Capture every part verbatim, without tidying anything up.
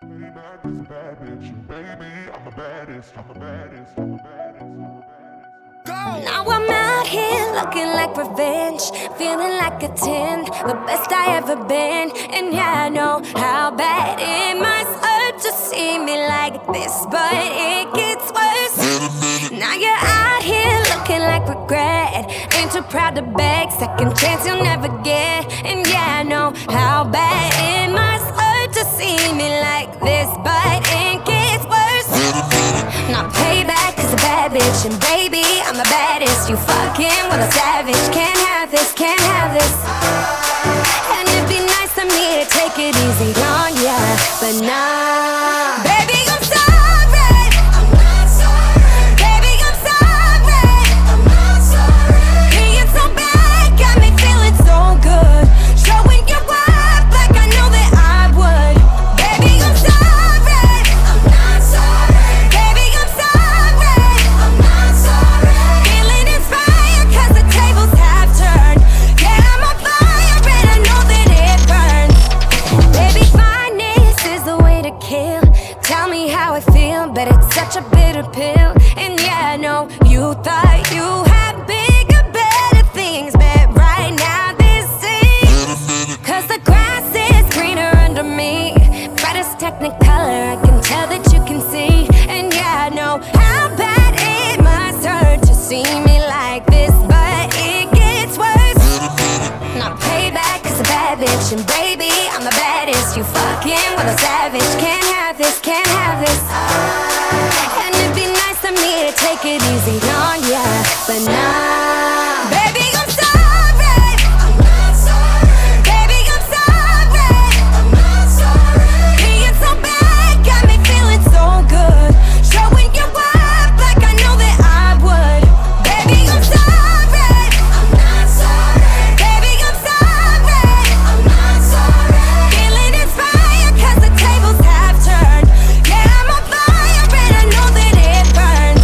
Back is a bad bitch, baby. I'm the baddest, I'm the baddest, I'm the baddest, I'm the baddest. Go! Now I'm out here looking like revenge, feeling like a ten, the best I ever been. And yeah, I know how bad it must hurt to see me like this, but it gets worse. Now you're out here looking like regret, ain't too proud to beg, second chance you'll never get. And yeah, I know how bad it must hurt to see me like this, but it gets worse. Now payback is a bad bitch, and baby, I'm the baddest. You fucking with a savage, can't have this, can't have this. And it'd be nice of me to take it easy on ya, but nah. Baby, I'm sorry, I'm not sorry. Baby, I'm sorry, I'm not sorry. Being so bad got me feeling so good, showing you up like I know that I would. Baby, I'm sorry, I'm not sorry. Baby, I'm sorry, I'm not sorry. Feeling inspired 'cause the tables have turned. Yeah, I'm on fire and I know that it burns. Baby, fineness is the way to kill. Tell me how I feel, but it's such a bitter pill. And yeah, I know you thought you had bigger, better things, but right now this is 'cause the grass is greener under me. Brightest technicolor, I can tell that you can see. And yeah, I know how bad it must hurt to see me like this, but it gets worse. Now payback is a bad bitch, and baby, I'm the baddest. You fucking with a savage, can't have this, can't have this. And it'd be nice of me to take it easy on ya, but nah. Baby, I'm sorry, I'm not sorry. Baby, I'm sorry, I'm not sorry. Being so bad got me feeling so good, showing you up like I know that I would. Baby, I'm sorry, I'm not sorry. Baby, I'm sorry, I'm not sorry. Feeling inspired 'cause the tables have turned. Yeah, I'm on fire and I know that it burns.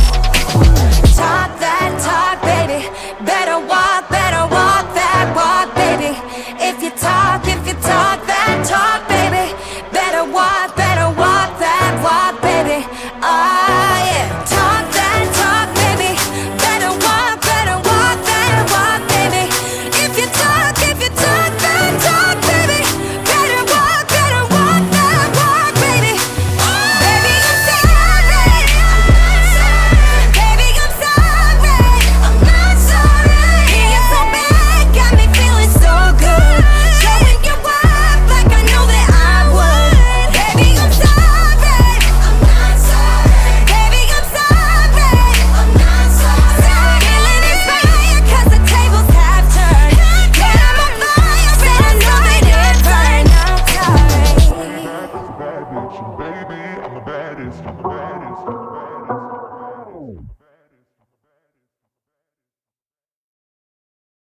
Talk that talk, baby. Better walk, better walk that walk, baby. If you talk, if you talk that talk, baby. Better walk, better walk that walk, baby. Ah, yeah. Talk that talk, baby. Better walk, better walk that walk, baby. If you talk, if you talk that talk, baby. Better walk, better walk that walk, baby. Baby, I'm sorry, I'm not sorry. Baby, I'm sorry, I'm not sorry. Being so bad got me feeling so good, showing you up like I know that I would. Baby, I'm sorry, I'm not sorry. Baby, I'm sorry, I'm not sorry. Feeling inspired 'cause the tables have turned. Yeah, I'm on fire and I know that it burns. I'm sorry. Back is a bad bitch, baby. I'm the baddest, I'm the baddest, I'm the baddest.